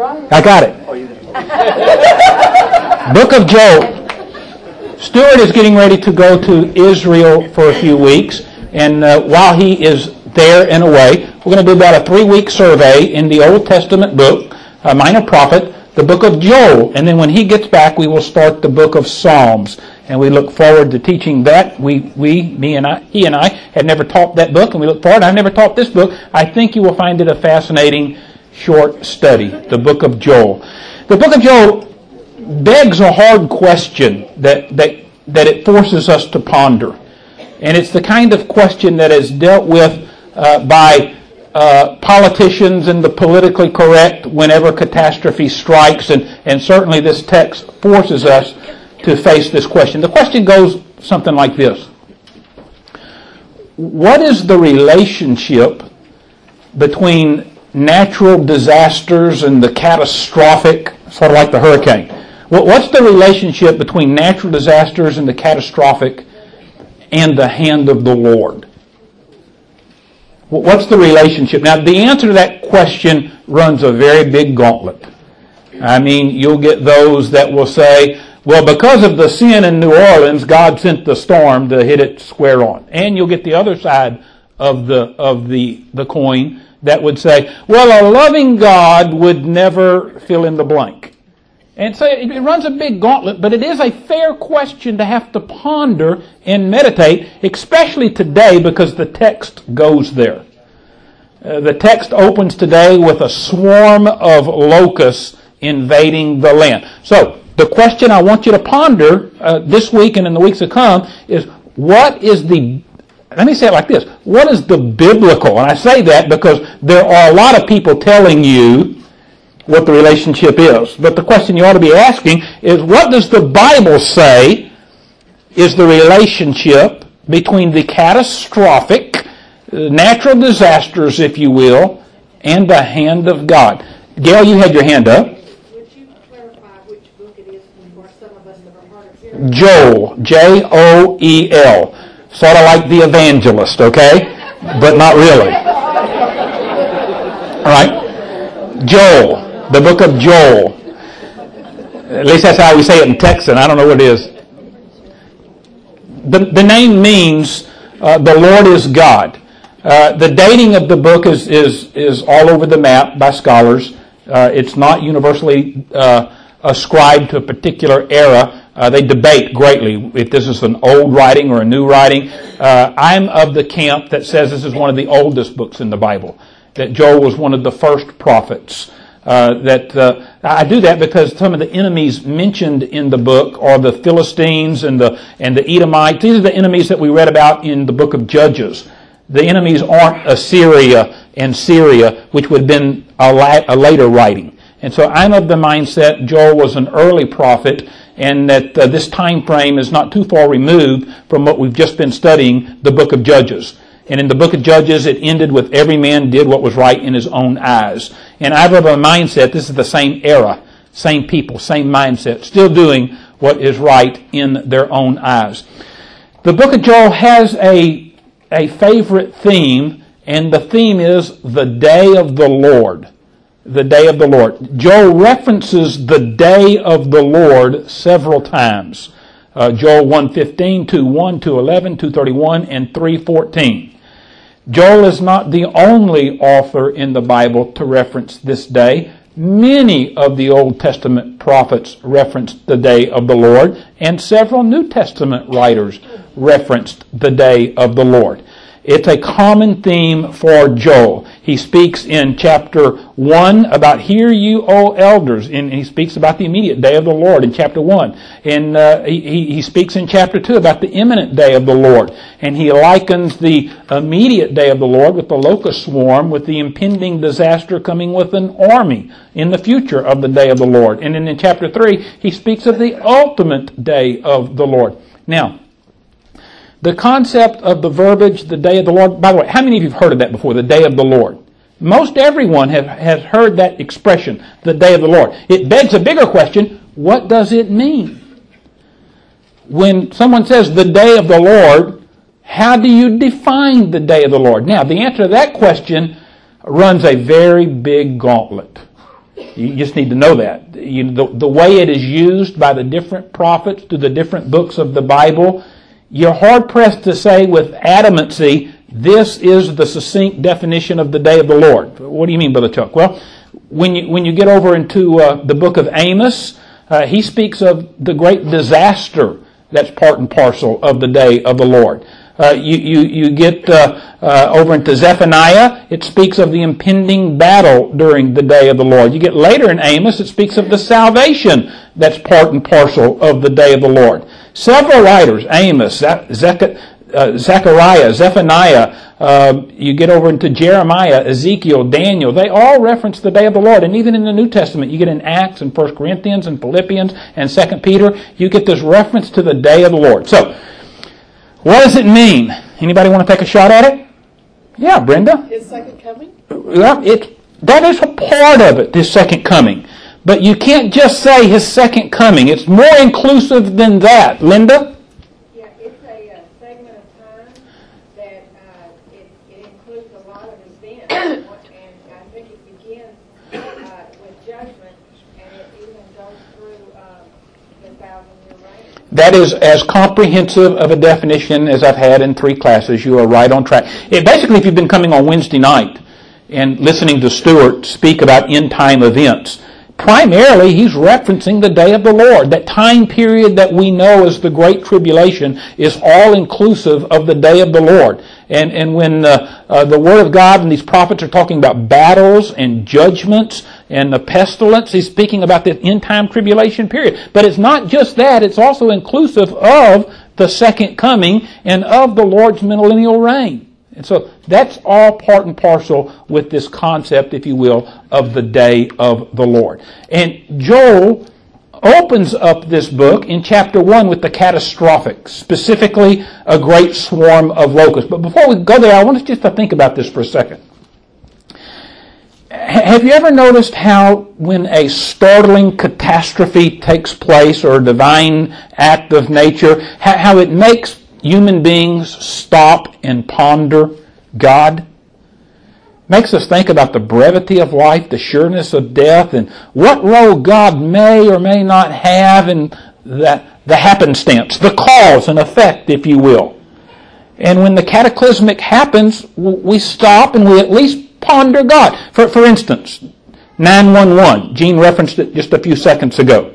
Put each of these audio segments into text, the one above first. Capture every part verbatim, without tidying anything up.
I got it. Book of Joel. Stuart is getting ready to go to Israel for a few weeks, and uh, while he is there and away, we're going to do about a three-week survey in the Old Testament book, a minor prophet, the book of Joel, and then when he gets back, we will start the book of Psalms, and we look forward to teaching that. We, we, me and I, he and I, had never taught that book, and we look forward. I've never taught this book. I think you will find it a fascinating short study, the book of Joel. The book of Joel begs a hard question that, that, that it forces us to ponder. And it's the kind of question that is dealt with uh, by uh, politicians and the politically correct whenever catastrophe strikes. And, and certainly this text forces us to face this question. The question goes something like this. What is the relationship between natural disasters and the catastrophic, sort of like the hurricane? What's the relationship between natural disasters and the catastrophic and the hand of the Lord? What's the relationship? Now, the answer to that question runs a very big gauntlet. I mean, you'll get those that will say, well, because of the sin in New Orleans, God sent the storm to hit it square on. And you'll get the other side of the of the, the coin that would say, well, a loving God would never fill in the blank. And so it runs a big gauntlet, but it is a fair question to have to ponder and meditate, especially today because the text goes there. Uh, the text opens today with a swarm of locusts invading the land. So the question I want you to ponder uh, this week and in the weeks to come is, what is the, let me say it like this, what is the biblical, and I say that because there are a lot of people telling you what the relationship is. But the question you ought to be asking is, what does the Bible say is the relationship between the catastrophic, natural disasters, if you will, and the hand of God? Gail, you had your hand up. Would you clarify which book it is for some of us that are hard of hearing? Joel, J O E L. Sort of like the evangelist, okay? But not really. All right? Joel. The book of Joel. At least that's how we say it in Texan. I don't know what it is. The, the name means uh, the Lord is God. Uh, the dating of the book is, is, is all over the map by scholars. Uh, it's not universally uh, ascribed to a particular era. Uh, they debate greatly if this is an old writing or a new writing. Uh, I'm of the camp that says this is one of the oldest books in the Bible, that Joel was one of the first prophets. Uh, that uh, I do that because some of the enemies mentioned in the book are the Philistines and the and the Edomites. These are the enemies that we read about in the book of Judges. The enemies aren't Assyria and Syria, which would have been a, la- a later writing. And so I'm of the mindset Joel was an early prophet, and that uh, this time frame is not too far removed from what we've just been studying, the book of Judges. And in the book of Judges, it ended with every man did what was right in his own eyes. And I have a mindset, this is the same era, same people, same mindset, still doing what is right in their own eyes. The book of Joel has a, a favorite theme, and the theme is the day of the Lord. The day of the Lord. Joel references the day of the Lord several times. Uh, Joel one fifteen, two one, two eleven, two thirty-one, and three fourteen. Joel is not the only author in the Bible to reference this day. Many of the Old Testament prophets referenced the day of the Lord, and several New Testament writers referenced the day of the Lord. It's a common theme for Joel. He speaks in chapter one about, hear you, O elders, and he speaks about the immediate day of the Lord in chapter one. And uh, he, he speaks in chapter two about the imminent day of the Lord. And he likens the immediate day of the Lord with the locust swarm, with the impending disaster coming with an army in the future of the day of the Lord. And then in chapter three, he speaks of the ultimate day of the Lord. Now, the concept of the verbiage, the day of the Lord, by the way, how many of you have heard of that before, the day of the Lord? Most everyone have, has heard that expression, the day of the Lord. It begs a bigger question, what does it mean? When someone says the day of the Lord, how do you define the day of the Lord? Now, the answer to that question runs a very big gauntlet. You just need to know that. You, the, the way it is used by the different prophets through the different books of the Bible, you're hard-pressed to say with adamancy, this is the succinct definition of the day of the Lord. What do you mean, Brother Chuck? Well, when you when you get over into uh, the book of Amos, uh, he speaks of the great disaster that's part and parcel of the day of the Lord. Uh, you, you, you get uh, uh, over into Zephaniah, it speaks of the impending battle during the day of the Lord. You get later in Amos, it speaks of the salvation that's part and parcel of the day of the Lord. Several writers, Amos, Zech- uh, Zechariah, Zephaniah, uh, you get over into Jeremiah, Ezekiel, Daniel, they all reference the day of the Lord. And even in the New Testament, you get in Acts and First Corinthians and Philippians and Second Peter, you get this reference to the day of the Lord. So, what does it mean? Anybody want to take a shot at it? Yeah, Brenda? His second coming? Well, it, that is a part of it, his second coming. But you can't just say his second coming. It's more inclusive than that. Linda? Yeah, it's a uh, segment of time that uh, it, it includes a lot of events. And I think it begins uh, with judgment, and it even goes through um, the thousand-year reign. That is as comprehensive of a definition as I've had in three classes. You are right on track. It, basically, if you've been coming on Wednesday night and listening to Stuart speak about end-time events, primarily he's referencing the day of the Lord. That time period that we know as the Great Tribulation is all inclusive of the day of the Lord. And, and when uh, uh, the Word of God and these prophets are talking about battles and judgments and the pestilence, he's speaking about the end-time tribulation period. But it's not just that, it's also inclusive of the second coming and of the Lord's millennial reign. And so that's all part and parcel with this concept, if you will, of the day of the Lord. And Joel opens up this book in chapter one with the catastrophic, specifically a great swarm of locusts. But before we go there, I want us just to think about this for a second. Have you ever noticed how when a startling catastrophe takes place or a divine act of nature, how it makes human beings stop and ponder God? Makes us think about the brevity of life, the sureness of death, and what role God may or may not have in that, the happenstance, the cause and effect, if you will. And when the cataclysmic happens, we stop and we at least ponder God. For, for instance, nine one one, Gene referenced it just a few seconds ago.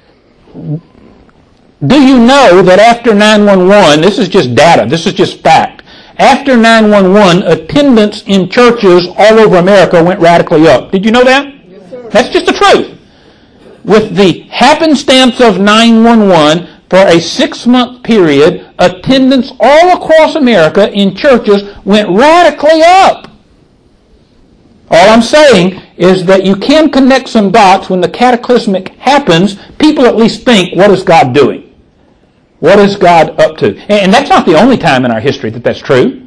Do you know that after nine one one, this is just data, this is just fact, after nine one one, attendance in churches all over America went radically up. Did you know that? Yes, sir. That's just the truth. With the happenstance of nine one one, for a six-month period, attendance all across America in churches went radically up. All I'm saying is that you can connect some dots when the cataclysmic happens. People at least think, what is God doing? What is God up to? And that's not the only time in our history that that's true.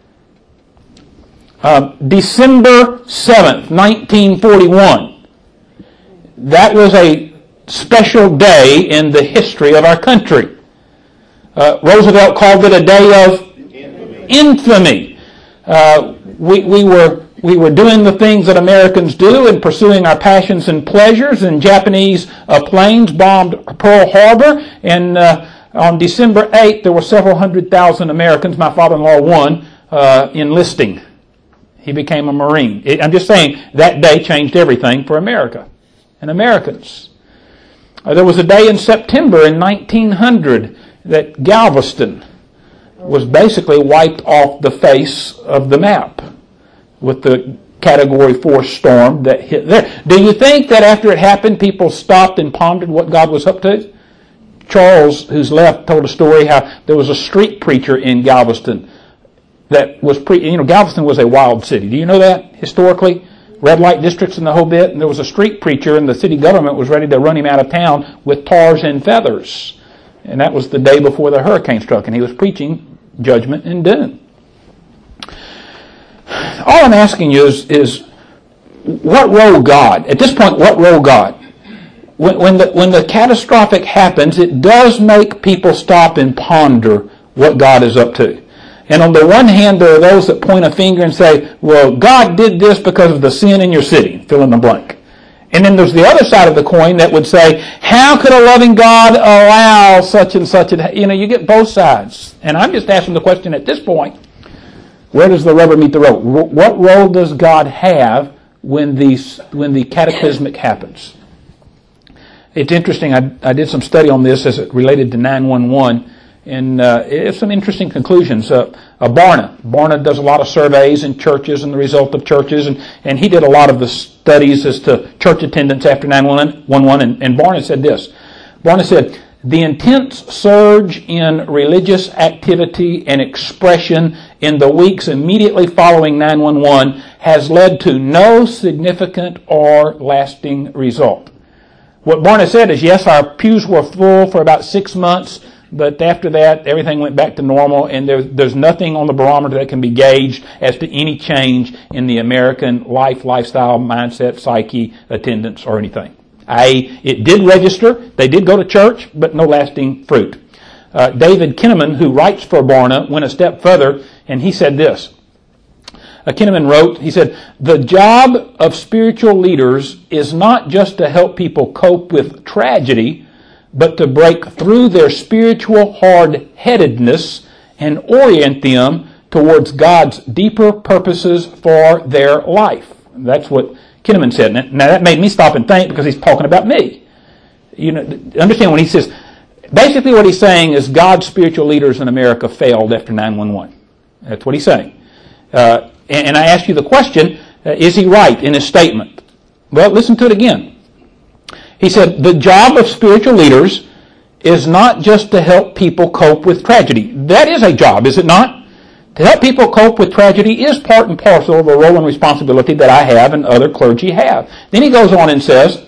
Uh, December seventh, nineteen forty-one. That was a special day in the history of our country. Uh, Roosevelt called it a day of infamy. infamy. Uh, we, we were we were doing the things that Americans do and pursuing our passions and pleasures, and Japanese uh, planes bombed Pearl Harbor, and uh, on December eighth, there were several hundred thousand Americans, my father-in-law one, uh, enlisting. He became a Marine. It, I'm just saying, that day changed everything for America and Americans. Uh, there was a day in September in nineteen hundred that Galveston was basically wiped off the face of the map with the Category four storm that hit there. Do you think that after it happened, people stopped and pondered what God was up to? Charles, who's left, told a story how there was a street preacher in Galveston that was pre. You know, Galveston was a wild city. Do you know that historically? Red light districts and the whole bit. And there was a street preacher, and the city government was ready to run him out of town with tars and feathers. And that was the day before the hurricane struck, and he was preaching judgment and doom. All I'm asking you is, is what role God? At this point, what role God? When, when the when the catastrophic happens, it does make people stop and ponder what God is up to. And on the one hand, there are those that point a finger and say, well, God did this because of the sin in your city. Fill in the blank. And then there's the other side of the coin that would say, how could a loving God allow such and such? A, you know, you get both sides. And I'm just asking the question at this point, where does the rubber meet the road? What role does God have when the, when the cataclysmic happens? It's interesting. I, I did some study on this as it related to nine one one. And uh, it's some interesting conclusions. Uh, uh, Barna. Barna does a lot of surveys in churches and the result of churches. And, and he did a lot of the studies as to church attendance after nine one one. And, and Barna said this. Barna said, the intense surge in religious activity and expression in the weeks immediately following nine one one has led to no significant or lasting result. What Barna said is, yes, our pews were full for about six months, but after that, everything went back to normal, and there, there's nothing on the barometer that can be gauged as to any change in the American life, lifestyle, mindset, psyche, attendance, or anything. that is, it did register, they did go to church, but no lasting fruit. Uh, David Kinnaman, who writes for Barna, went a step further, and he said this. Uh, Kinnaman wrote, he said, the job of spiritual leaders is not just to help people cope with tragedy, but to break through their spiritual hard-headedness and orient them towards God's deeper purposes for their life. That's what Kinnaman said. Now that made me stop and think because he's talking about me. You know, understand when he says, basically what he's saying is God's spiritual leaders in America failed after nine one one. That's what he's saying. Uh, and, and I ask you the question, uh, is he right in his statement? Well, listen to it again. He said, the job of spiritual leaders is not just to help people cope with tragedy. That is a job, is it not? To help people cope with tragedy is part and parcel of a role and responsibility that I have and other clergy have. Then he goes on and says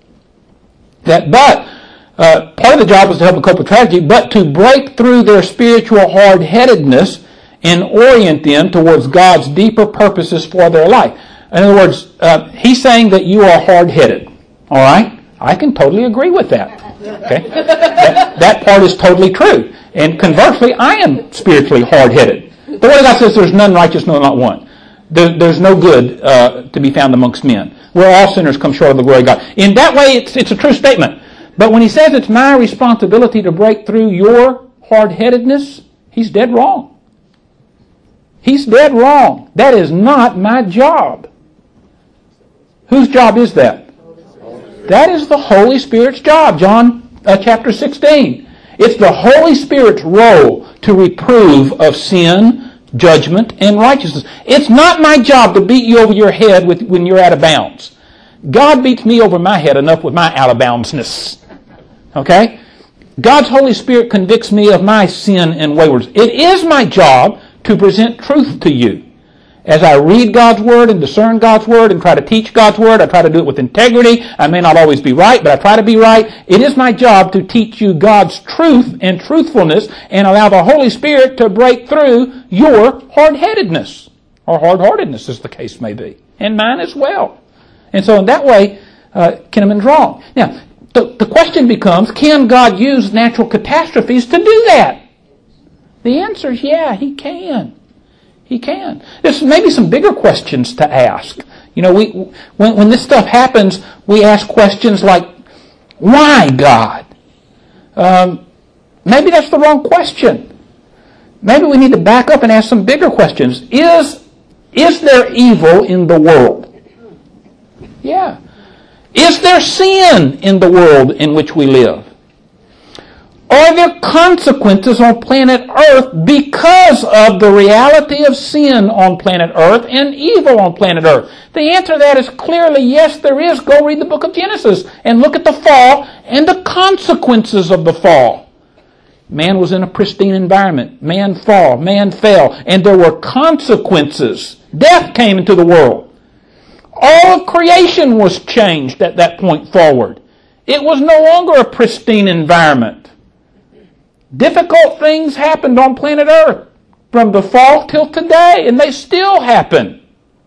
that, but, uh, part of the job is to help them cope with tragedy, but to break through their spiritual hard-headedness and orient them towards God's deeper purposes for their life. In other words, uh, he's saying that you are hard-headed. All right? I can totally agree with that. Okay? that, that part is totally true. And conversely, I am spiritually hard-headed. The Word of God says there's none righteous, no, not one. There, there's no good uh, to be found amongst men. We're all sinners come short of the glory of God. In that way, it's, it's a true statement. But when he says it's my responsibility to break through your hard-headedness, he's dead wrong. He's dead wrong. That is not my job. Whose job is that? That is the Holy Spirit's job, John uh, chapter sixteen. It's the Holy Spirit's role to reprove of sin, judgment, and righteousness. It's not my job to beat you over your head with, when you're out of bounds. God beats me over my head enough with my out of boundsness. Okay? God's Holy Spirit convicts me of my sin and waywardness. It is my job to present truth to you. As I read God's Word and discern God's Word and try to teach God's Word, I try to do it with integrity. I may not always be right, but I try to be right. It is my job to teach you God's truth and truthfulness and allow the Holy Spirit to break through your hard-headedness, or hard-heartedness as the case may be, and mine as well. And so in that way, uh, Kinnaman's wrong. Now, the, the question becomes, can God use natural catastrophes to do that? The answer is yeah, He can. He can. There's maybe some bigger questions to ask. You know, we when when this stuff happens, we ask questions like, why, God? Um, maybe that's the wrong question. Maybe we need to back up and ask some bigger questions. Is, is there evil in the world? Yeah. Is there sin in the world in which we live? Are there consequences on planet Earth because of the reality of sin on planet Earth and evil on planet Earth? The answer to that is clearly yes, there is. Go read the book of Genesis and look at the fall and the consequences of the fall. Man was in a pristine environment. Man fell. Man fell. And there were consequences. Death came into the world. All of creation was changed at that point forward. It was no longer a pristine environment. Difficult things happened on planet Earth from the fall till today, and they still happen.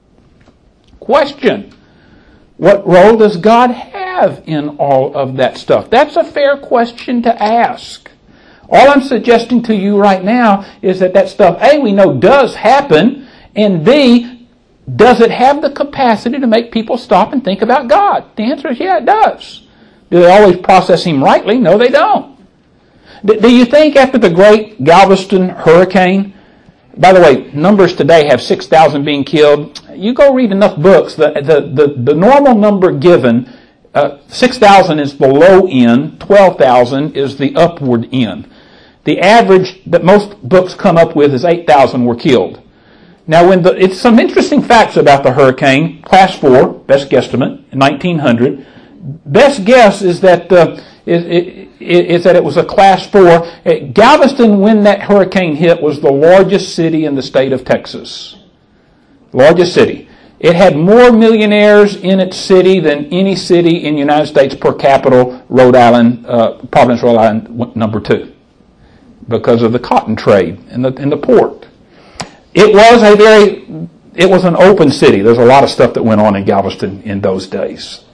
Question: what role does God have in all of that stuff? That's a fair question to ask. All I'm suggesting to you right now is that that stuff, A, we know does happen, and B, Does it have the capacity to make people stop and think about God? The answer is yeah, it does. Do they always process him rightly? No, they don't. Do, do you think after the great Galveston hurricane, by the way, numbers today have six thousand being killed. You go read enough books, the, the, the, the normal number given, uh, six thousand is the low end, twelve thousand is the upward end. The average that most books come up with is eight thousand were killed. Now, when the, it's some interesting facts about the hurricane, class four, best guesstimate, in nineteen hundred. Best guess is that uh, is, is that it was a class four. Galveston, when that hurricane hit, was the largest city in the state of Texas. Largest city. It had more millionaires in its city than any city in the United States per capita. Rhode Island, uh, Providence, Rhode Island, number two, because of the cotton trade and the, and the port. It was a very, it was an open city. There's a lot of stuff that went on in Galveston in those days.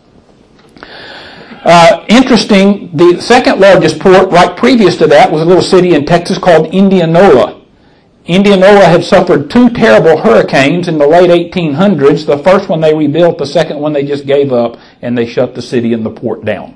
Uh, interesting, the second largest port right previous to that was a little city in Texas called Indianola. Indianola had suffered two terrible hurricanes in the late eighteen hundreds. The first one they rebuilt, the second one they just gave up, and they shut the city and the port down.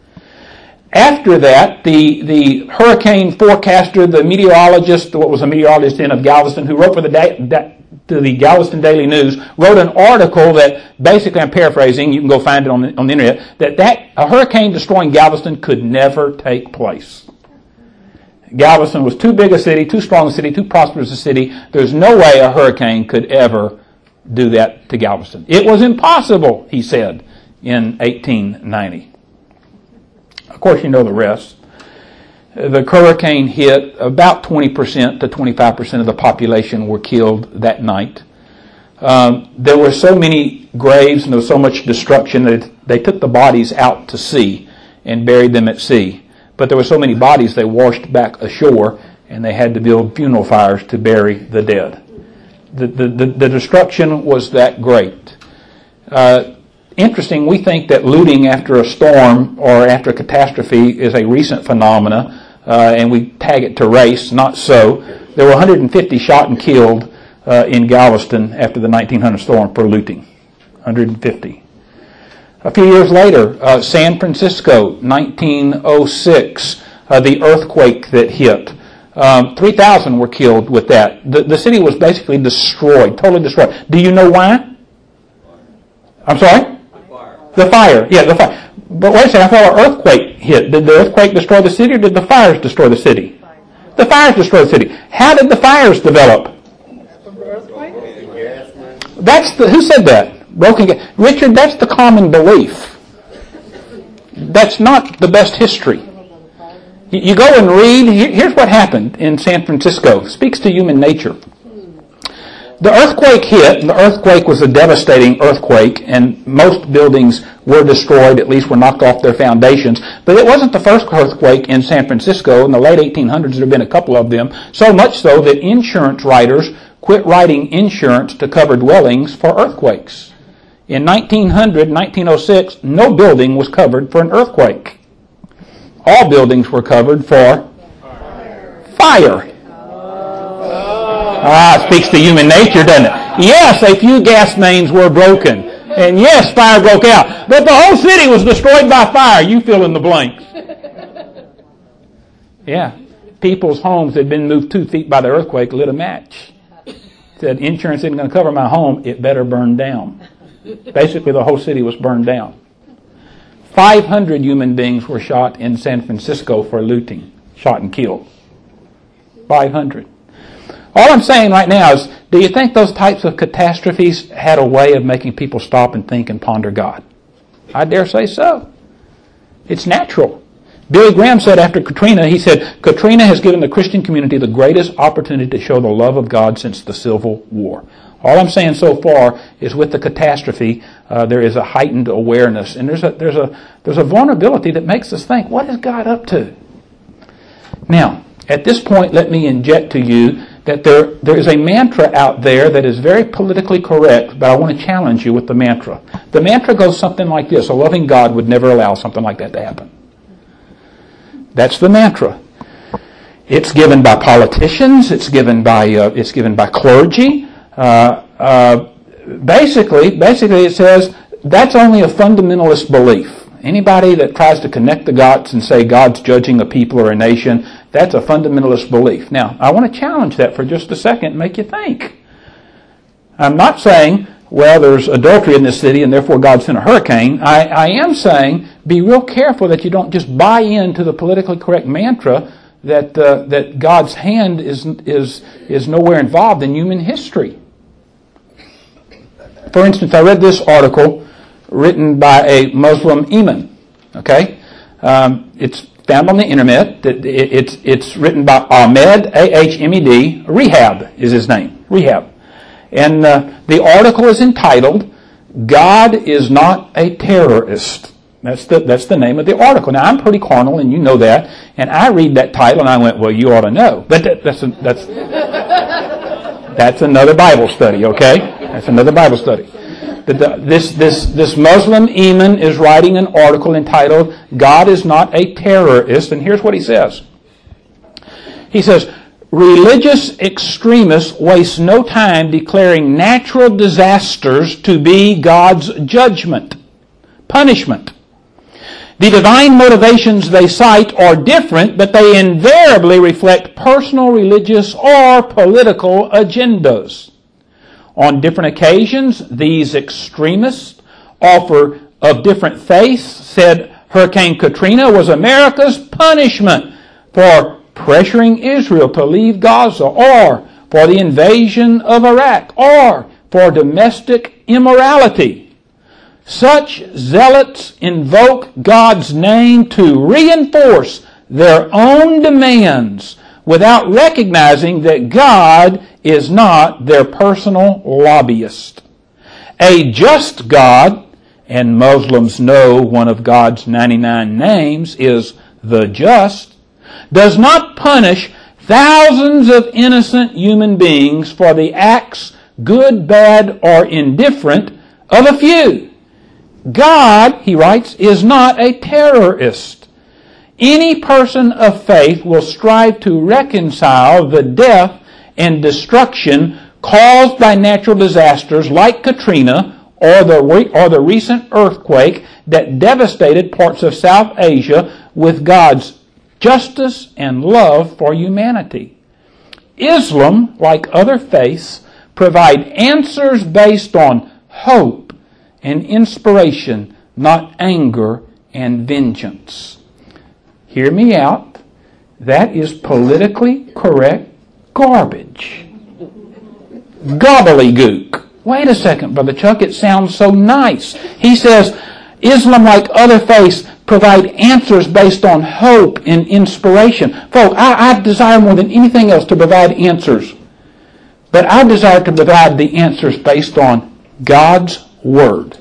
After that, the, the hurricane forecaster, the meteorologist, what was a meteorologist in of Galveston, who wrote for the, da- da- to the Galveston Daily News, wrote an article that, basically I'm paraphrasing, you can go find it on the, on the internet, that, that a hurricane destroying Galveston could never take place. Galveston was too big a city, too strong a city, too prosperous a city. There's no way a hurricane could ever do that to Galveston. It was impossible, he said, in eighteen ninety. Of course, you know the rest. The hurricane hit, about twenty percent to twenty-five percent of the population were killed that night. Um, there were so many graves and there was so much destruction that they took the bodies out to sea and buried them at sea. But there were so many bodies they washed back ashore and they had to build funeral fires to bury the dead. The, the, the, the destruction was that great. Uh, Interesting, we think that looting after a storm or after a catastrophe is a recent phenomena, uh, and we tag it to race. Not so. There were one hundred fifty shot and killed uh, in Galveston after the nineteen hundred storm for looting. one hundred fifty. A few years later, uh, San Francisco, nineteen oh six, uh, the earthquake that hit. Um, three thousand were killed with that. The, the city was basically destroyed, totally destroyed. Do you know why? I'm sorry? The fire, yeah, the fire. But wait a second, I thought an earthquake hit. Did the earthquake destroy the city or did the fires destroy the city? The fires destroyed the city. How did the fires develop? From the earthquake? That's the, who said that? Broken gas. Richard, that's the common belief. That's not the best history. You, you go and read, here, here's what happened in San Francisco. It speaks to human nature. The earthquake hit, and the earthquake was a devastating earthquake, and most buildings were destroyed, at least were knocked off their foundations. But it wasn't the first earthquake in San Francisco. In the late eighteen hundreds, there have been a couple of them, so much so that insurance writers quit writing insurance to cover dwellings for earthquakes. In nineteen hundred, nineteen oh six, no building was covered for an earthquake. All buildings were covered for fire. fire. Ah, it speaks to human nature, doesn't it? Yes, a few gas mains were broken. And yes, fire broke out. But the whole city was destroyed by fire. You fill in the blanks. Yeah. People's homes had been moved two feet by the earthquake, lit a match. Said, insurance isn't going to cover my home. It better burn down. Basically, the whole city was burned down. five hundred human beings were shot in San Francisco for looting. Shot and killed. five hundred. All I'm saying right now is, do you think those types of catastrophes had a way of making people stop and think and ponder God? I dare say so. It's natural. Billy Graham said after Katrina, he said, Katrina has given the Christian community the greatest opportunity to show the love of God since the Civil War. All I'm saying so far is with the catastrophe, uh, there is a heightened awareness, and there's a, there's a, there's a vulnerability that makes us think, what is God up to? Now, at this point, let me inject to you that there, there is a mantra out there that is very politically correct, but I want to challenge you with the mantra. The mantra goes something like this: a loving God would never allow something like that to happen. That's the mantra. It's given by politicians. It's given by uh, it's given by clergy. Uh, uh, basically, basically it says that's only a fundamentalist belief. Anybody that tries to connect the dots and say God's judging a people or a nation, that's a fundamentalist belief. Now, I want to challenge that for just a second and make you think. I'm not saying, well, there's adultery in this city and therefore God sent a hurricane. I, I am saying be real careful that you don't just buy into the politically correct mantra that uh, that God's hand is is is nowhere involved in human history. For instance, I read this article written by a Muslim imam. Okay, um, it's found on the internet. That it, it's it's written by Ahmed, A H M E D. Rehab is his name. Rehab, and uh, the article is entitled "God is not a terrorist." That's the that's the name of the article. Now, I'm pretty carnal, and you know that. And I read that title, and I went, "Well, you ought to know." But that, that's a, that's that's another Bible study. Okay, that's another Bible study. But the, this this this Muslim imam is writing an article entitled "God is not a terrorist," and here's what he says. He says, "Religious extremists waste no time declaring natural disasters to be God's judgment, punishment. The divine motivations they cite are different, but they invariably reflect personal, religious, or political agendas. On different occasions, these extremists offer of different faiths said Hurricane Katrina was America's punishment for pressuring Israel to leave Gaza, or for the invasion of Iraq, or for domestic immorality. Such zealots invoke God's name to reinforce their own demands without recognizing that God is not their personal lobbyist. A just God, and Muslims know one of God's ninety-nine names is the just, does not punish thousands of innocent human beings for the acts, good, bad, or indifferent, of a few. God, he writes, is not a terrorist. Any person of faith will strive to reconcile the death and destruction caused by natural disasters like Katrina or the, or the recent earthquake that devastated parts of South Asia with God's justice and love for humanity. Islam, like other faiths, provide answers based on hope and inspiration, not anger and vengeance. Hear me out. That is politically correct garbage. Gobbledygook. Wait a second, Brother Chuck, it sounds so nice. He says, Islam, like other faiths, provide answers based on hope and inspiration. Folks, I, I desire more than anything else to provide answers. But I desire to provide the answers based on God's Word.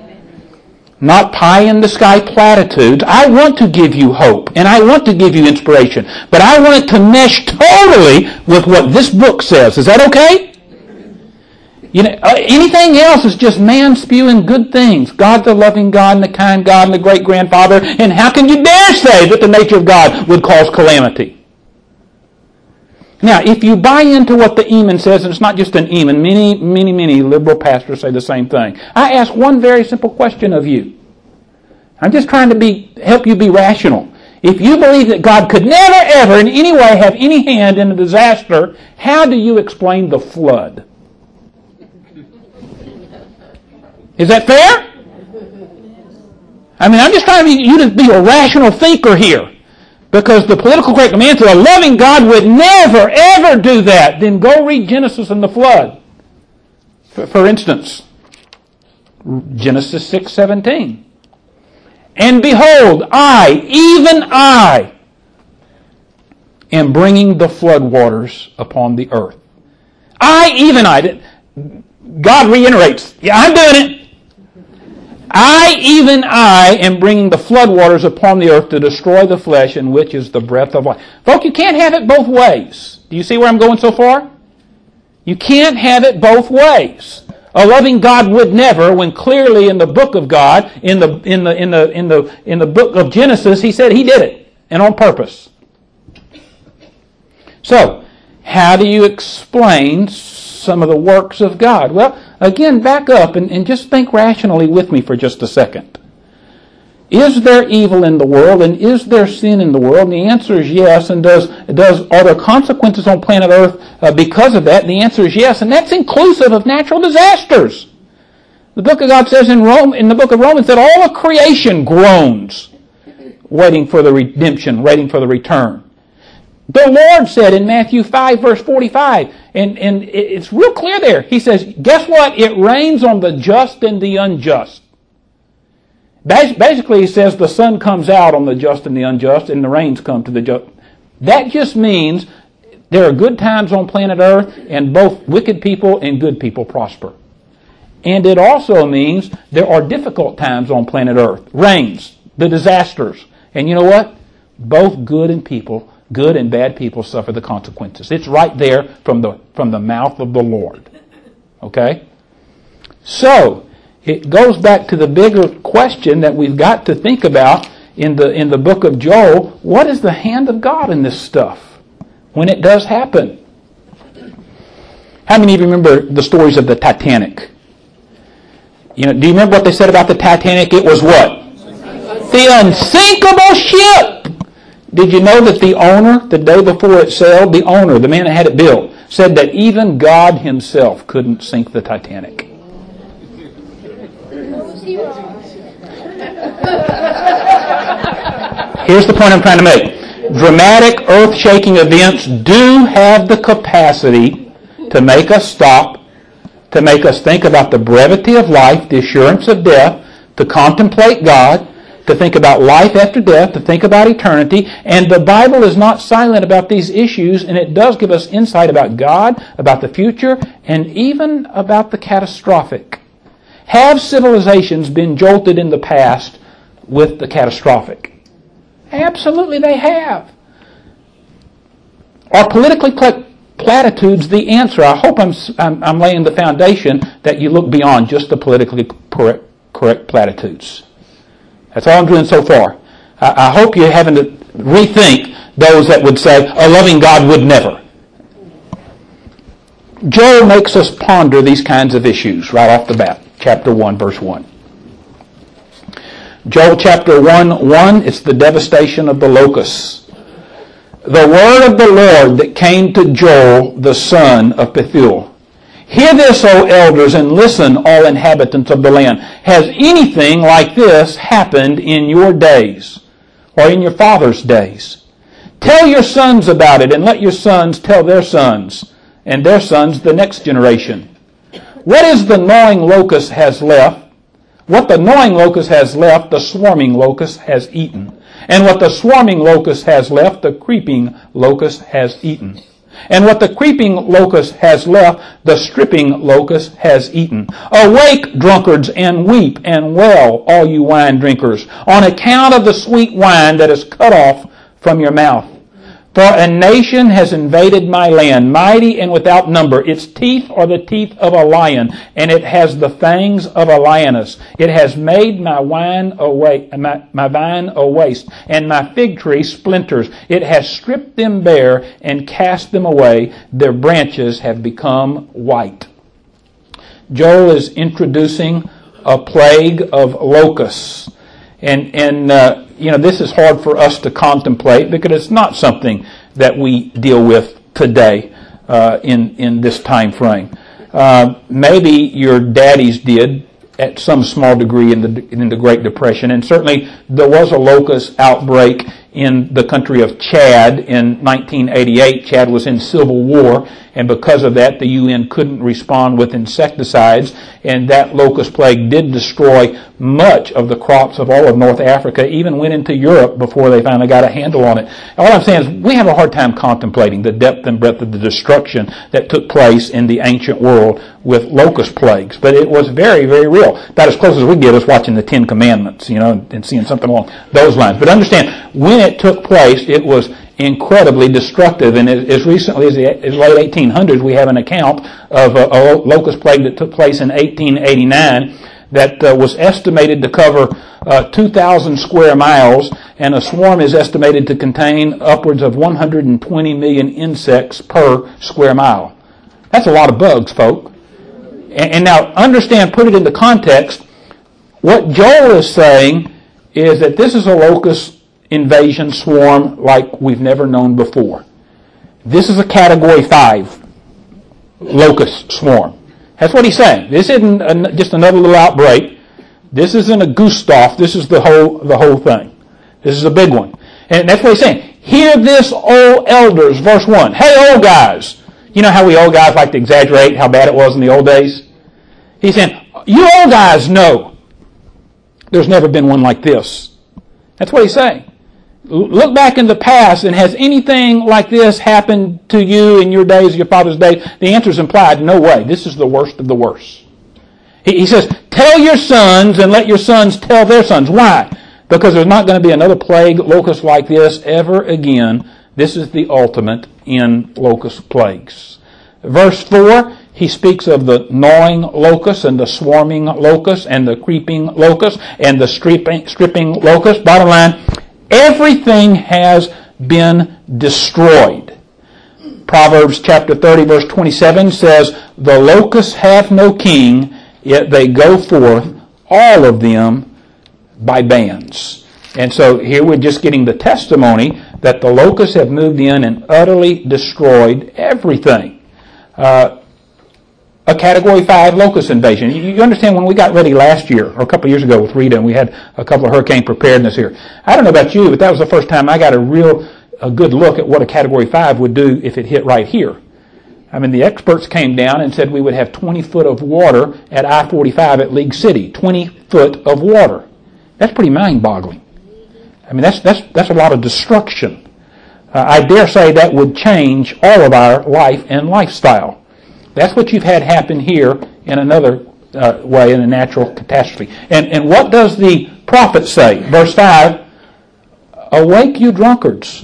Not pie-in-the-sky platitudes. I want to give you hope, and I want to give you inspiration, but I want it to mesh totally with what this book says. Is that okay? You know, anything else is just man spewing good things. God's a loving God and a kind God and a great grandfather, and how can you dare say that the nature of God would cause calamity? Now, if you buy into what the imam says, and it's not just an imam, many, many, many liberal pastors say the same thing. I ask one very simple question of you. I'm just trying to be help you be rational. If you believe that God could never, ever, in any way have any hand in a disaster, how do you explain the flood? Is that fair? I mean, I'm just trying to be, you to be a rational thinker here. Because the political correct man said a loving God would never, ever do that. Then go read Genesis and the flood. For, for instance, Genesis six seventeen. And behold, I, even I, am bringing the flood waters upon the earth. I, even I. God reiterates, yeah, I'm doing it. I, even I, am bringing the flood waters upon the earth to destroy the flesh, in which is the breath of life. Folks, you can't have it both ways. Do you see where I'm going so far? You can't have it both ways. A loving God would never, when clearly in the book of God, in the in the in the in the in the book of Genesis, he said he did it, and on purpose. So, how do you explain some of the works of God? Well, Again, back up and, and just think rationally with me for just a second. Is there evil in the world, and is there sin in the world? And the answer is yes. And does does are there consequences on planet Earth uh, because of that? And the answer is yes. And that's inclusive of natural disasters. The book of God says in Rome, in the book of Romans, that all of creation groans, waiting for the redemption, waiting for the return. The Lord said in Matthew five, verse forty-five, and, and it's real clear there. He says, guess what? It rains on the just and the unjust. Basically, he says the sun comes out on the just and the unjust, and the rains come to the just. That just means there are good times on planet Earth, and both wicked people and good people prosper. And it also means there are difficult times on planet Earth. Rains, the disasters. And you know what? Both good and people, good and bad people suffer the consequences. It's right there from the from the mouth of the Lord. Okay? So, it goes back to the bigger question that we've got to think about in the in the book of Joel. What is the hand of God in this stuff when it does happen? How many of you remember the stories of the Titanic? You know, do you remember what they said about the Titanic? It was what? The unsinkable ship. Did you know that the owner, the day before it sailed, the owner, the man that had it built, said that even God himself couldn't sink the Titanic? Here's the point I'm trying to make. Dramatic, earth-shaking events do have the capacity to make us stop, to make us think about the brevity of life, the assurance of death, to contemplate God, to think about life after death, to think about eternity. And the Bible is not silent about these issues, and it does give us insight about God, about the future, and even about the catastrophic. Have civilizations been jolted in the past with the catastrophic? Absolutely they have. Are politically pl- platitudes the answer? I hope I'm, I'm, I'm laying the foundation that you look beyond just the politically correct, correct platitudes. That's all I'm doing so far. I, I hope you're having to rethink those that would say, a loving God would never. Joel makes us ponder these kinds of issues right off the bat. Chapter one, verse one. Joel chapter one, one, it's the devastation of the locusts. The word of the Lord that came to Joel, the son of Pethuel. Hear this, O elders, and listen, all inhabitants of the land. Has anything like this happened in your days, or in your father's days? Tell your sons about it, and let your sons tell their sons, and their sons the next generation. What is the gnawing locust has left? What the gnawing locust has left, the swarming locust has eaten. And what the swarming locust has left, the creeping locust has eaten. And what the creeping locust has left, the stripping locust has eaten. Awake, drunkards, and weep and wail, all you wine drinkers, on account of the sweet wine that is cut off from your mouth. For a nation has invaded my land, mighty and without number. Its teeth are the teeth of a lion, and it has the fangs of a lioness. It has made my wine a wa- my, my vine a waste, and my fig tree splinters. It has stripped them bare and cast them away. Their branches have become white. Joel is introducing a plague of locusts. And, and uh, you know, this is hard for us to contemplate because it's not something that we deal with today uh, in, in this time frame. Uh, maybe your daddies did at some small degree in the, in the Great Depression. And certainly there was a locust outbreak in the country of Chad in nineteen eighty-eight. Chad was in civil war, and because of that, the U N couldn't respond with insecticides, and that locust plague did destroy much of the crops of all of North Africa, even went into Europe before they finally got a handle on it. All I'm saying is we have a hard time contemplating the depth and breadth of the destruction that took place in the ancient world with locust plagues, but it was very, very real. About as close as we get is watching the Ten Commandments, you know, and seeing something along those lines. But understand, when it took place, it was incredibly destructive. And as recently as the as late eighteen hundreds, we have an account of a, a locust plague that took place in eighteen eighty-nine that uh, was estimated to cover uh, two thousand square miles, and a swarm is estimated to contain upwards of one hundred twenty million insects per square mile. That's a lot of bugs, folk. And, and now understand, put it into context. What Joel is saying is that this is a locust invasion swarm like we've never known before. This is a category five locust swarm. That's what he's saying. This isn't a, just another little outbreak. This isn't a Gustav. This is the whole the whole thing. This is a big one. And that's what he's saying. Hear this, O elders, verse one. Hey, old guys. You know how we old guys like to exaggerate how bad it was in the old days? He's saying, you old guys know there's never been one like this. That's what he's saying. Look back in the past, and has anything like this happened to you in your days, your father's days? The answer is implied, no way. This is the worst of the worst. He, he says, tell your sons and let your sons tell their sons. Why? Because there's not going to be another plague locust like this ever again. This is the ultimate in locust plagues. Verse four, he speaks of the gnawing locust and the swarming locust and the creeping locust and the stripping, stripping locust. Bottom line, everything has been destroyed. Proverbs chapter thirty verse twenty-seven says, the locusts have no king, yet they go forth, all of them, by bands. And so here we're just getting the testimony that the locusts have moved in and utterly destroyed everything. Uh, a category five locust invasion. You, you understand when we got ready last year, or a couple of years ago with Rita, and we had a couple of hurricane preparedness here. I don't know about you, but that was the first time I got a real a good look at what a category five would do if it hit right here. I mean, the experts came down and said we would have twenty foot of water at I forty-five at League City. twenty foot of water. That's pretty mind-boggling. I mean, that's that's that's a lot of destruction. Uh, I dare say that would change all of our life and lifestyle. That's what you've had happen here in another uh, way, in a natural catastrophe. And and what does the prophet say? Verse five, awake you drunkards.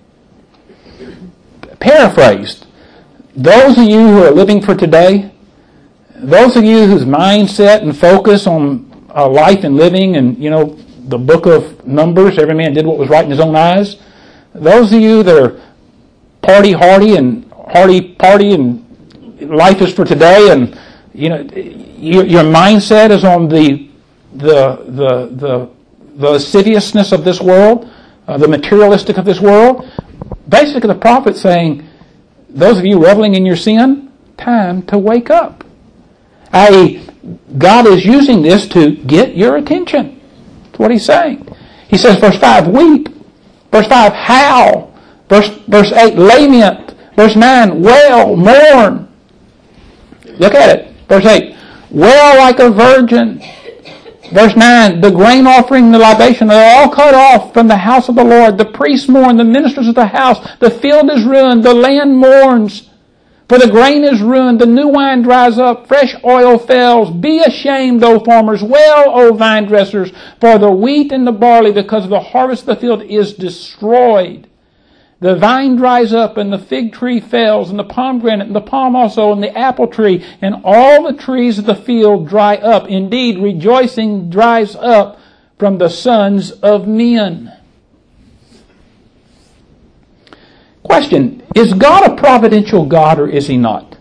Paraphrased, those of you who are living for today, those of you whose mindset and focus on uh, life and living and, you know, the book of Numbers, every man did what was right in his own eyes, those of you that are party hardy and hardy party and life is for today, and you know your, your mindset is on the the the the, the lasciviousness of this world, uh, the materialistic of this world. Basically, the prophet's saying, those of you reveling in your sin, time to wake up. that is, God is using this to get your attention. That's what he's saying. He says, verse five, weep. Verse five, howl. Verse verse eight, lament. Verse nine, wail, mourn. Look at it. Verse eight, wail like a virgin. Verse nine, the grain offering, the libation, they're all cut off from the house of the Lord. The priests mourn, the ministers of the house. The field is ruined, the land mourns. For the grain is ruined, the new wine dries up, fresh oil fails. Be ashamed, O farmers. Wail, O vine dressers, for the wheat and the barley, because of the harvest of the field, is destroyed. The vine dries up, and the fig tree fails, and the pomegranate, and the palm also, and the apple tree, and all the trees of the field dry up. Indeed, rejoicing dries up from the sons of men. Question, is God a providential God, or is he not?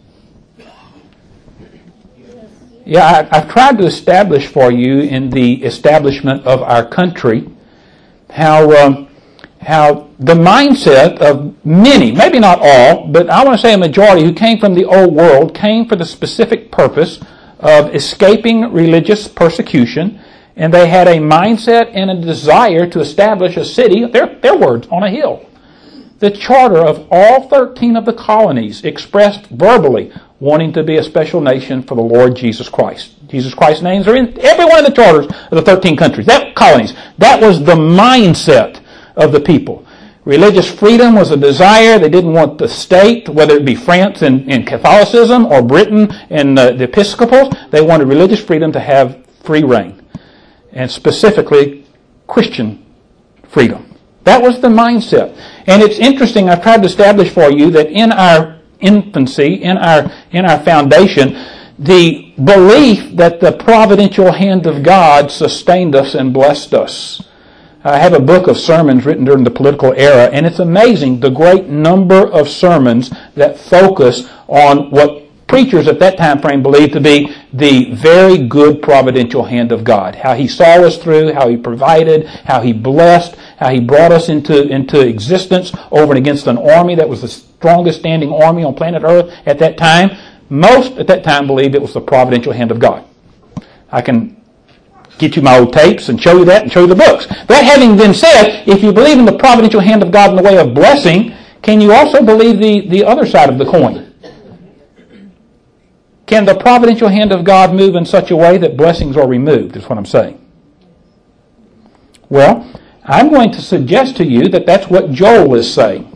Yeah, I, I've tried to establish for you in the establishment of our country how... Um, how the mindset of many, maybe not all, but I want to say a majority who came from the old world came for the specific purpose of escaping religious persecution, and they had a mindset and a desire to establish a city, their, their words, on a hill. The charter of all thirteen of the colonies expressed verbally wanting to be a special nation for the Lord Jesus Christ. Jesus Christ's names are in every one of the charters of the thirteen countries, that colonies. That was the mindset of the people. Religious freedom was a desire. They didn't want the state, whether it be France in, in Catholicism or Britain in uh, the Episcopals, they wanted religious freedom to have free reign. And specifically, Christian freedom. That was the mindset. And it's interesting, I've tried to establish for you that in our infancy, in our, in our foundation, the belief that the providential hand of God sustained us and blessed us. I have a book of sermons written during the political era, and it's amazing the great number of sermons that focus on what preachers at that time frame believed to be the very good providential hand of God. How He saw us through, how He provided, how He blessed, how He brought us into, into existence over and against an army that was the strongest standing army on planet Earth at that time. Most at that time believed it was the providential hand of God. I can get you my old tapes and show you that and show you the books. That having been said, if you believe in the providential hand of God in the way of blessing, can you also believe the, the other side of the coin? Can the providential hand of God move in such a way that blessings are removed, is what I'm saying. Well, I'm going to suggest to you that that's what Joel is saying.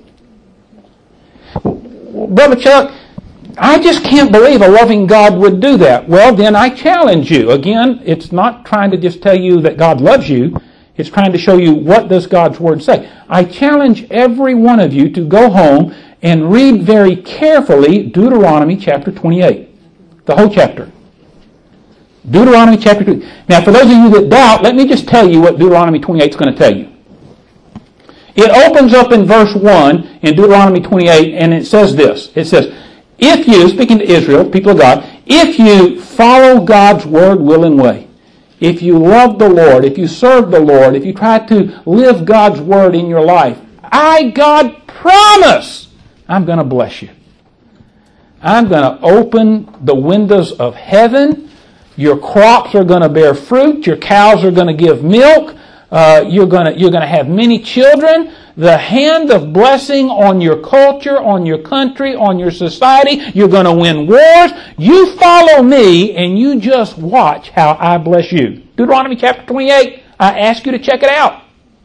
Brother Chuck, I just can't believe a loving God would do that. Well, then I challenge you. Again, it's not trying to just tell you that God loves you. It's trying to show you what does God's Word say. I challenge every one of you to go home and read very carefully Deuteronomy chapter twenty-eight. The whole chapter. Deuteronomy chapter two. Now, for those of you that doubt, let me just tell you what Deuteronomy twenty-eight is going to tell you. It opens up in verse one in Deuteronomy twenty-eight, and it says this. It says, if you, speaking to Israel, people of God, if you follow God's word, will, and way, if you love the Lord, if you serve the Lord, if you try to live God's word in your life, I, God, promise I'm going to bless you. I'm going to open the windows of heaven. Your crops are going to bear fruit. Your cows are going to give milk. Uh, you're going to, you're going to have many children. The hand of blessing on your culture, on your country, on your society. You're going to win wars. You follow me and you just watch how I bless you. Deuteronomy chapter twenty-eight. I ask you to check it out.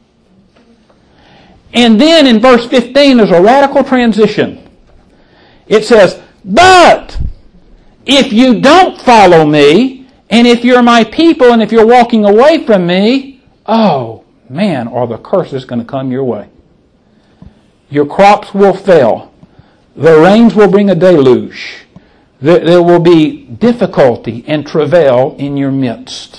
And then in verse fifteen, there's a radical transition. It says, but if you don't follow me, and if you're my people, and if you're walking away from me, oh man, are the curses going to come your way. Your crops will fail. The rains will bring a deluge. There will be difficulty and travail in your midst.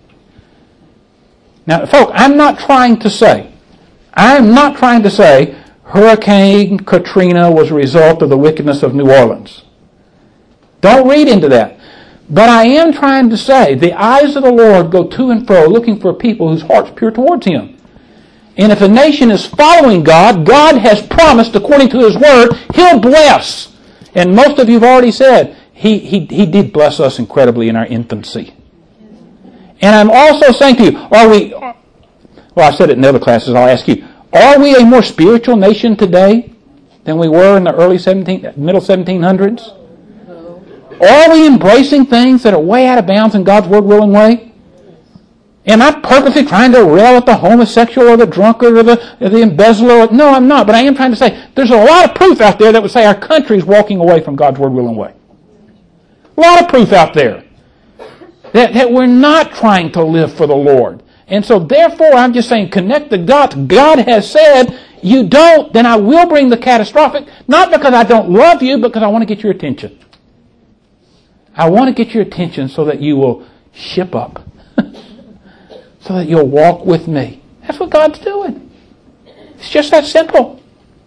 Now, folks, I'm not trying to say, I'm not trying to say Hurricane Katrina was a result of the wickedness of New Orleans. Don't read into that. But I am trying to say the eyes of the Lord go to and fro looking for people whose heart's pure towards Him. And if a nation is following God, God has promised, according to His Word, He'll bless. And most of you have already said, He, he, he did bless us incredibly in our infancy. And I'm also saying to you, are we, well, I said it in other classes, I'll ask you, are we a more spiritual nation today than we were in the early seventeenth, middle seventeen hundreds? Are we embracing things that are way out of bounds in God's Word, will, and way? Am I purposely trying to rail at the homosexual or the drunkard or the, or the embezzler? No, I'm not. But I am trying to say there's a lot of proof out there that would say our country is walking away from God's Word, will, and way. A lot of proof out there that, that we're not trying to live for the Lord. And so therefore I'm just saying connect the dots. God has said, you don't, then I will bring the catastrophic, not because I don't love you, but because I want to get your attention. I want to get your attention so that you will ship up. So that you'll walk with me. That's what God's doing. It's just that simple.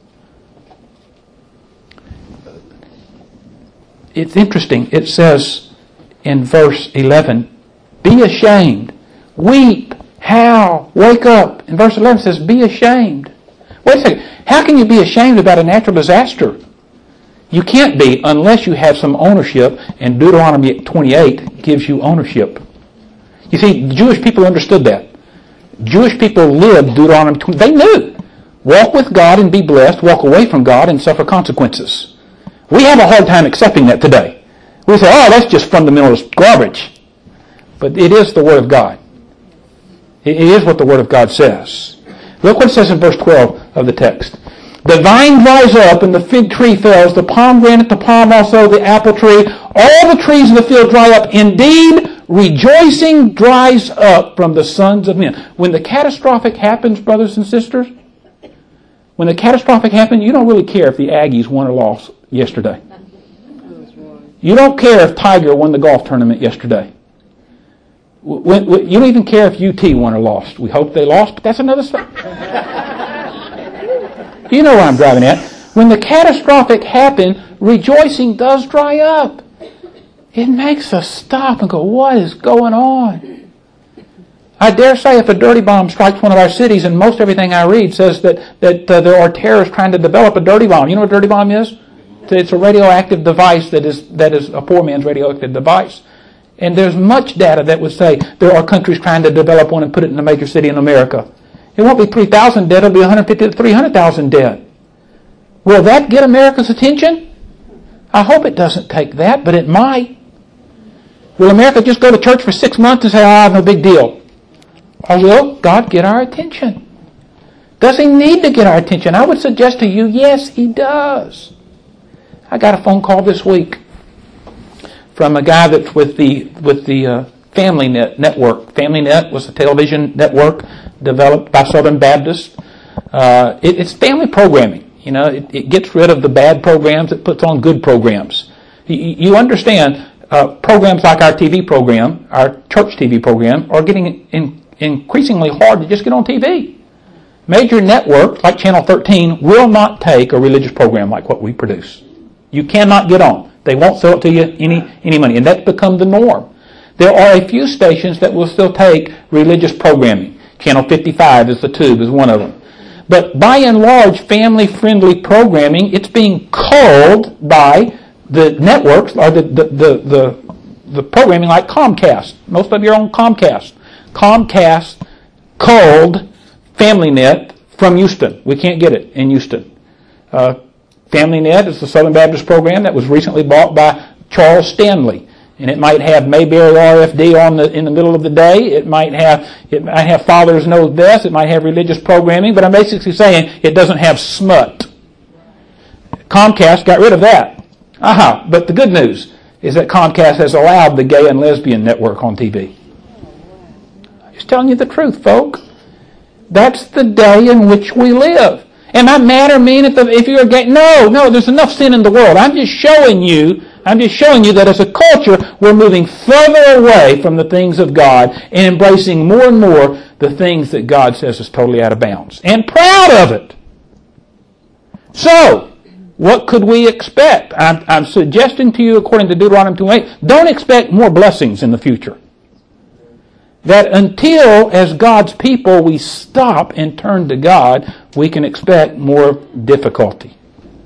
It's interesting. It says in verse eleven, be ashamed, weep, howl, wake up. In verse eleven it says, be ashamed. Wait a second. How can you be ashamed about a natural disaster? You can't be unless you have some ownership, and Deuteronomy twenty-eight gives you ownership. You see, the Jewish people understood that. Jewish people lived Deuteronomy twenty. They knew. Walk with God and be blessed. Walk away from God and suffer consequences. We have a hard time accepting that today. We say, oh, that's just fundamentalist garbage. But it is the Word of God. It is what the Word of God says. Look what it says in verse twelve of the text. The vine dries up and the fig tree fails, the pomegranate, the palm also, the apple tree, all the trees of the field dry up. Indeed, rejoicing dries up from the sons of men. When the catastrophic happens, brothers and sisters, when the catastrophic happens, you don't really care if the Aggies won or lost yesterday. You don't care if Tiger won the golf tournament yesterday. When, when, you don't even care if U T won or lost. We hope they lost, but that's another story. You know where I'm driving at. When the catastrophic happens, rejoicing does dry up. It makes us stop and go, what is going on? I dare say if a dirty bomb strikes one of our cities, and most everything I read says that, that uh, there are terrorists trying to develop a dirty bomb. You know what a dirty bomb is? It's a radioactive device that is that is a poor man's radioactive device. And there's much data that would say there are countries trying to develop one and put it in a major city in America. It won't be three thousand dead, it'll be one hundred fifty to three hundred thousand dead. Will that get America's attention? I hope it doesn't take that, but it might. Will America just go to church for six months and say, ah, no big deal? Or will God get our attention? Does He need to get our attention? I would suggest to you, yes, He does. I got a phone call this week from a guy that's with the with the uh, Family Net network. Family Net was a television network developed by Southern Baptists. Uh, it, it's family programming. You know, it, it gets rid of the bad programs. It puts on good programs. You, you understand, uh, programs like our T V program, our church T V program, are getting in, increasingly hard to just get on T V. Major networks like Channel thirteen will not take a religious program like what we produce. You cannot get on. They won't sell it to you any, any money. And that's become the norm. There are a few stations that will still take religious programming. Channel fifty-five is the tube, is one of them. But by and large, family-friendly programming, it's being culled by the networks, or the, the, the, the, the programming like Comcast. Most of you are on Comcast. Comcast culled FamilyNet from Houston. We can't get it in Houston. Uh, FamilyNet is the Southern Baptist program that was recently bought by Charles Stanley. And it might have Mayberry R F D on the, in the middle of the day. It might have, it might have Fathers Knows Best. It might have religious programming. But I'm basically saying it doesn't have smut. Comcast got rid of that. Aha. But the good news is that Comcast has allowed the gay and lesbian network on T V. I'm just telling you the truth, folk. That's the day in which we live. Am I mad or mean if, the, if you're gay? No, no, there's enough sin in the world. I'm just showing you, I'm just showing you that as a culture, we're moving further away from the things of God and embracing more and more the things that God says is totally out of bounds. And proud of it. So, what could we expect? I'm, I'm suggesting to you, according to Deuteronomy twenty-eight, don't expect more blessings in the future. That until, as God's people, we stop and turn to God, we can expect more difficulty.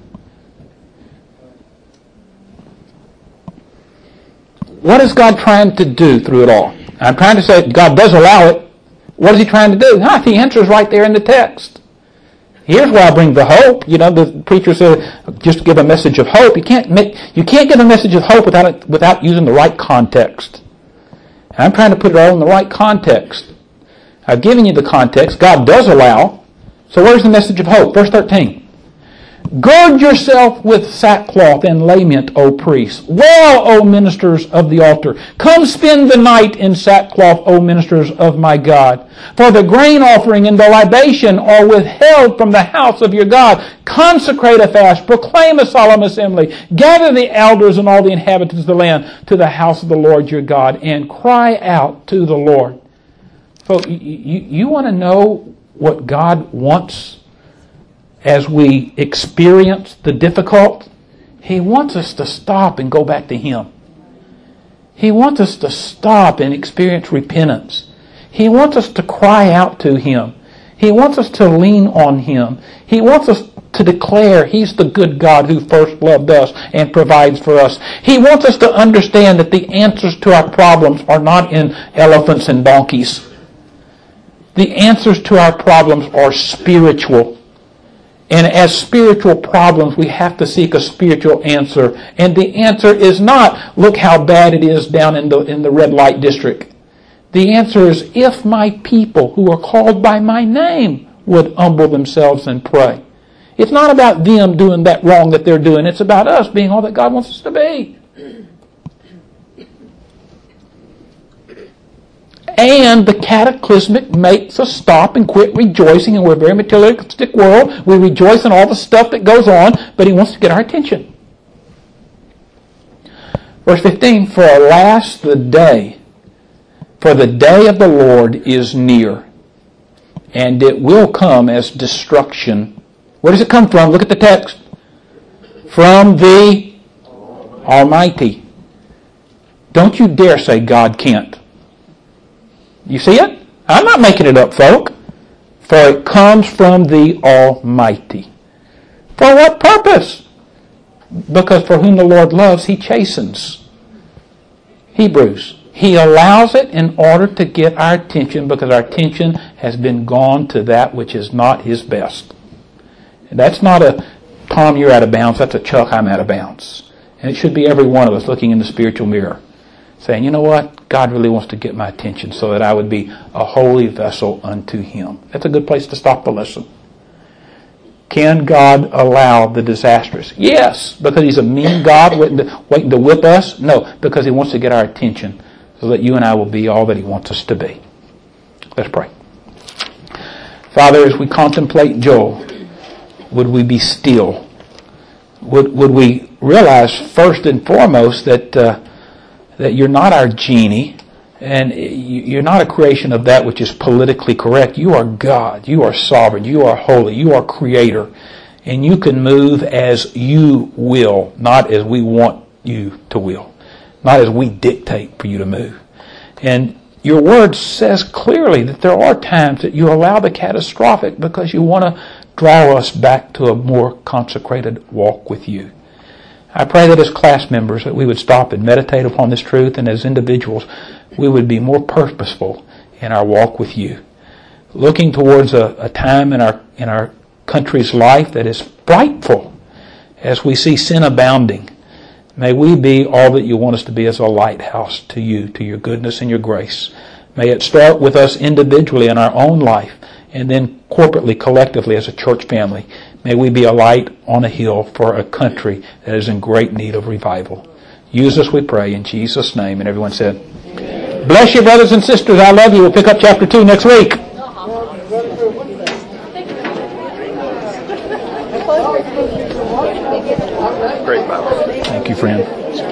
What is God trying to do through it all? I'm trying to say God does allow it. What is He trying to do? Ah, the answer is right there in the text. Here's why I bring the hope. You know, the preacher said, just give a message of hope. You can't make, you can't give a message of hope without it, without using the right context. I'm trying to put it all in the right context. I've given you the context. God does allow. So where's the message of hope? Verse thirteen. Gird yourself with sackcloth and lament, O priests. Well, O ministers of the altar. Come spend the night in sackcloth, O ministers of my God. For the grain offering and the libation are withheld from the house of your God. Consecrate a fast. Proclaim a solemn assembly. Gather the elders and all the inhabitants of the land to the house of the Lord your God. And cry out to the Lord. Folks, you, you, you want to know what God wants as we experience the difficult? He wants us to stop and go back to Him. He wants us to stop and experience repentance. He wants us to cry out to Him. He wants us to lean on Him. He wants us to declare He's the good God who first loved us and provides for us. He wants us to understand that the answers to our problems are not in elephants and donkeys. The answers to our problems are spiritual. And as spiritual problems, we have to seek a spiritual answer. And the answer is not, look how bad it is down in the, in the red light district. The answer is, if my people who are called by my name would humble themselves and pray. It's not about them doing that wrong that they're doing. It's about us being all that God wants us to be. And the cataclysmic makes us stop and quit rejoicing, and we're a very materialistic world. We rejoice in all the stuff that goes on, but He wants to get our attention. Verse fifteen, for alas the day, for the day of the Lord is near, and it will come as destruction. Where does it come from? Look at the text. From the Almighty. Don't you dare say God can't. You see it? I'm not making it up, folk. For it comes from the Almighty. For what purpose? Because for whom the Lord loves, He chastens. Hebrews. He allows it in order to get our attention because our attention has been gone to that which is not His best. And that's not a, Tom, you're out of bounds. That's a Chuck, I'm out of bounds. And it should be every one of us looking in the spiritual mirror saying, you know what? God really wants to get my attention so that I would be a holy vessel unto Him. That's a good place to stop the lesson. Can God allow the disastrous? Yes, because He's a mean God waiting to, waiting to whip us? No, because He wants to get our attention so that you and I will be all that He wants us to be. Let's pray. Father, as we contemplate Joel, would we be still? Would, would we realize first and foremost that uh, that you're not our genie and you're not a creation of that which is politically correct. You are God. You are sovereign. You are holy. You are creator. And you can move as you will, not as we want you to will. Not as we dictate for you to move. And your word says clearly that there are times that you allow the catastrophic because you want to draw us back to a more consecrated walk with you. I pray that as class members that we would stop and meditate upon this truth, and as individuals we would be more purposeful in our walk with you. Looking towards a, a time in our in our country's life that is frightful as we see sin abounding. May we be all that you want us to be as a lighthouse to you, to your goodness and your grace. May it start with us individually in our own life and then corporately, collectively as a church family. May we be a light on a hill for a country that is in great need of revival. Use us, we pray, in Jesus' name. And everyone said, amen. Bless you, brothers and sisters. I love you. We'll pick up chapter two next week. Great Bible. Thank you, friend.